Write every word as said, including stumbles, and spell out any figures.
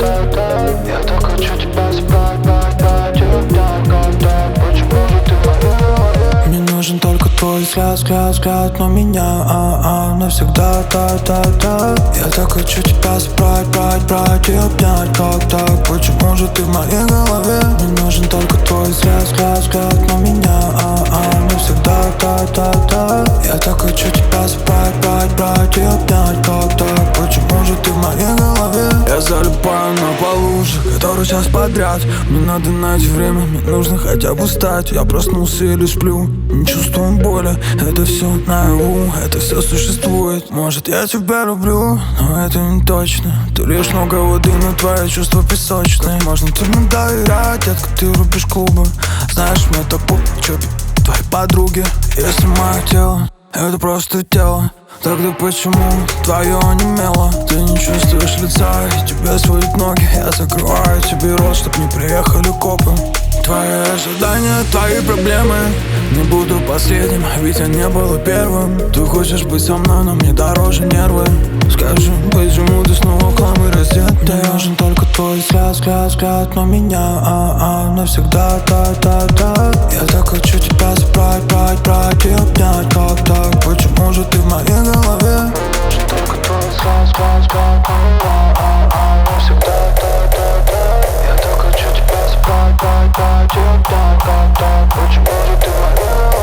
да, да. Я так хочу тебя забрать, брать, брать и обнять, как так. Почему же ты в моей голове? Мне нужен только твой взгляд, взгляд, взгляд на меня, а, а, навсегда, да, да, да. Я так хочу тебя забрать, брать, брать и обнять, как так. Почему же ты в моей голове? Мне нужен только твой взгляд, взгляд, взгляд на меня, а, а, навсегда, да, да, да. Я так хочу тебя забрать, брать, брать и обнять, как так. Почему же ты в моей голове? Я залипаю на полуже, который час подряд. Мне надо найти время, мне нужно хотя бы встать. Я проснулся или сплю, не чувствую боли. Это все наяву, это все существует. Может, я тебя люблю, но это не точно. Ты лишь много воды, но твои чувства песочные. Можно тебе доверять, детка, ты рубишь клубы. Знаешь, мне так чё твои подруги. Если мое тело это просто тело, тогда почему твое онемело? Ты не чувствуешь лица, и тебе сводят ноги. Я закрываю тебе рот, чтоб не приехали копы. Твои ожидания, твои проблемы. Не буду последним, ведь я не был первым. Ты хочешь быть со мной, но мне дороже нервы. Скажи, почему ты снова к нам и раздетая? Мне нужен только твой взгляд, взгляд, взгляд на меня, а, а, навсегда, да, да, да. Я так хочу тебя забрать, брать, брать и обнять, как так. Почему же ты в моей голове? Мне нужен только твой взгляд, взгляд, взгляд на меня, а, а, навсегда, да, да, да. Я так хочу тебя забрать, брать, брать и обнять, как так. Почему же ты в моей голове?